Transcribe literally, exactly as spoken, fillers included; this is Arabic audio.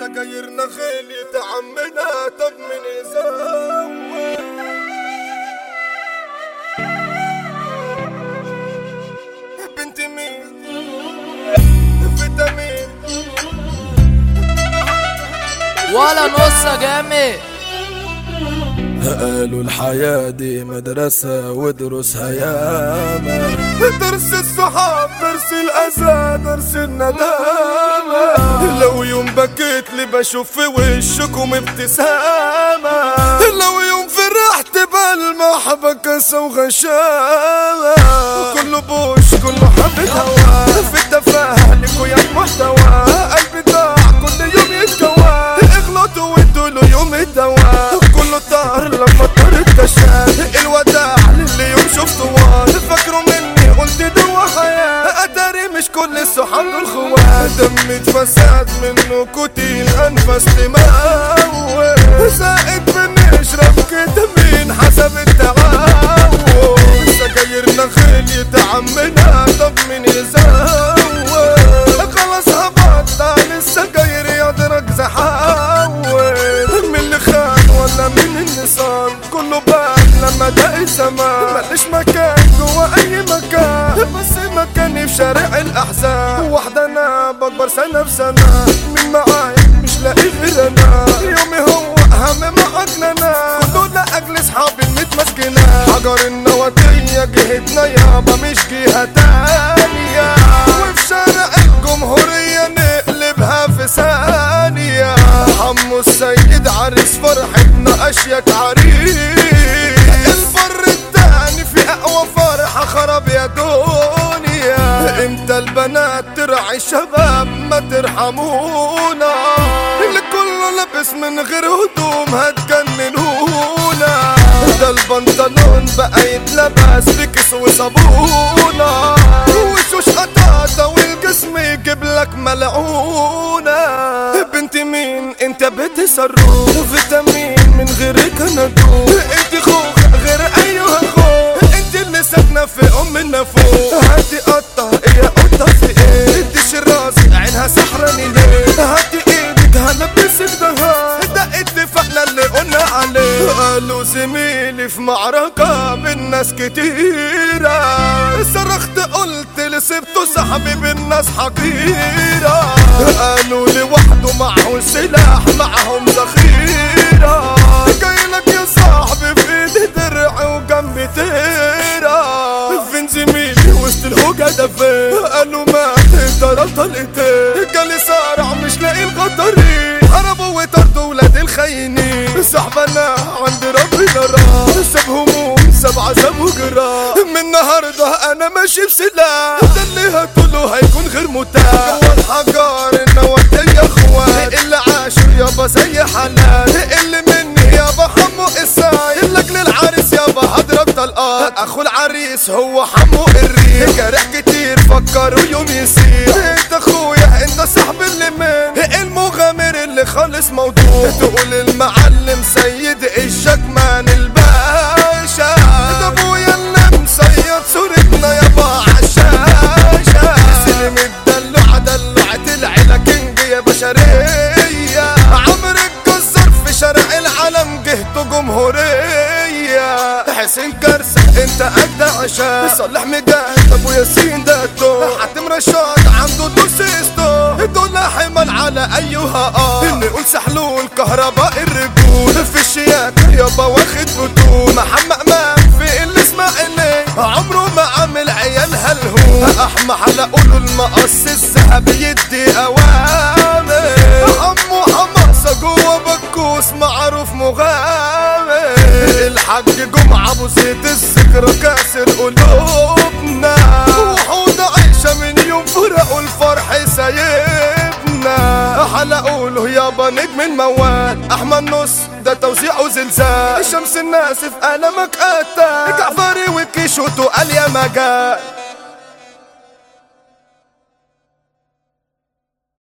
سجايرنا غليت عمنا، طب من يزود؟ بنت مين فيتامين ولا نص جامد. قالوا الحياة دي مدرسة ودروسها ياما، درس الصحاب، درس الأذى، درس الندامة. لو يوم بكيت لي بشوف في وشكم ابتسامة، لو يوم فرحت بلمح بكسة وغشامة. كله بوش كله حبة هوا، في التفاهة لكو يا محتوى. قلبي ضاع كل يوم يتكوى، اغلطوا وادوا له يوم الدواء. كله طار لما طار التشاد، الوداع للي يوم شفته واد. فاكروا مني قلت دوا حياة، اتاري مش كل الصحاب دول خوات. دمي اتفسد منه كوتين، انفس تموت. زائد بنشرب كتامين حسب التعود. سجايرنا غليت عمنا، طب مين يزود؟ خلاص هبطت عن السجاير يضرك زحاول. من اللي خان ولا من النصان، كله بان لما دق الزمان. ماليش مكان جوا اي مكان، بس مكاني في شارع الاحزان. واحدة انا بكبر سنة بسنة، مين معايا مش لاقي غير انا. يومي هو اهم معاك انا، كله لاجل اصحابي المتمسكنة. حجر النواتية جهتنا يابا مش جهة تانية، وفي شارع الجمهورية نقلبها في ثانية. حمو السيد عريس فرحتنا اشيك عريس، البر التاني في اقوى فرحة خرب يا دنيا. امتى البنات ترعي الشباب ما ترحمونا، اللي كله لابس من غير هدوم هتجننونا. ده البنطلون بقى يتلبس بكيس وصابونة، وشوش قطاطة والجسم يجيب لك ملعونة. بنت مين انت بتصرف، فيتامين من غيرك انا دوب. انت خوخ غير ايها خوخ، انت اللي ساكنة في ام النافوخ. هاتي قطة يا قطة في ايه، اديش الراس عينها سحراني ليه. هاتي ايدك هلبسك دهان، ده اتفقنا اللي قلنا عليه. قالوا زميلي في معركة من ناس كتيرة، صرخت قلت لسبته صاحبي بالناس حقيرة. قالوا لوحده معه سلاح معهم ذخيرة، جايلك يا صاحبي في ايدي درع وجنبي تيرة. فين زميلي وسط الهوجة ده فين؟ قالوا مات ضرب طلقتين، جالي صارع مش لاقي الغدارين. هربوا وطردوا ولاد الخاينين، صاحبنا عند ربنا راح. ساب هموم ساب عذاب وجراح، من النهارده انا ماشي بسلاح. ده اللي هتقوله هيكون غير متاح. جوا الحجار النواتية اخوات، اللي عاشوا يابا زي حالات. اللي مني يابا حمو الساي، لاجل العريس يابا هضرب طلقات. اخو العريس هو حمو الريح، جرح كتير فكروا يوم يسير. انت اخويا انت صاحب اللي من المغامر اللي خالص موضوع. تقول المعلم سيد الشكمان الباشا، ده ابويا اللي مصيد صورتنا يابا عالشاشة. سلم الدلوعة دلوعة العيلة كينج يا بشرية. عمرو الجزار في شارع العالم جهته جمهورية. حسين كرسة انت اجدع عشان، صالح مجاهد ابو ياسين داتو. حاتم رشاد عنده دوسيستو، دول حمل على ايها اه. نقول سحلول كهرباء الرجول، في الشياكة يابا واخد بطول. محمد امام في الاسماعيلي عمره ما عامل عيالها الهون. احمى على قوله المقص الذهب يدي اوامر. عمو حماسة جوا بكوس معروف مغامر. الحاج جمعة ابو زيد الذكرى كاسر قلوبنا. وحوضة عايشة من يوم فرقوا الفرح سايبنا. حلقوا له يابا نجم الموال، احمد نص ده توزيع وزلزال. شمس الناس في قلمك قتال، جعفري وكيشوتو قال يا مجال.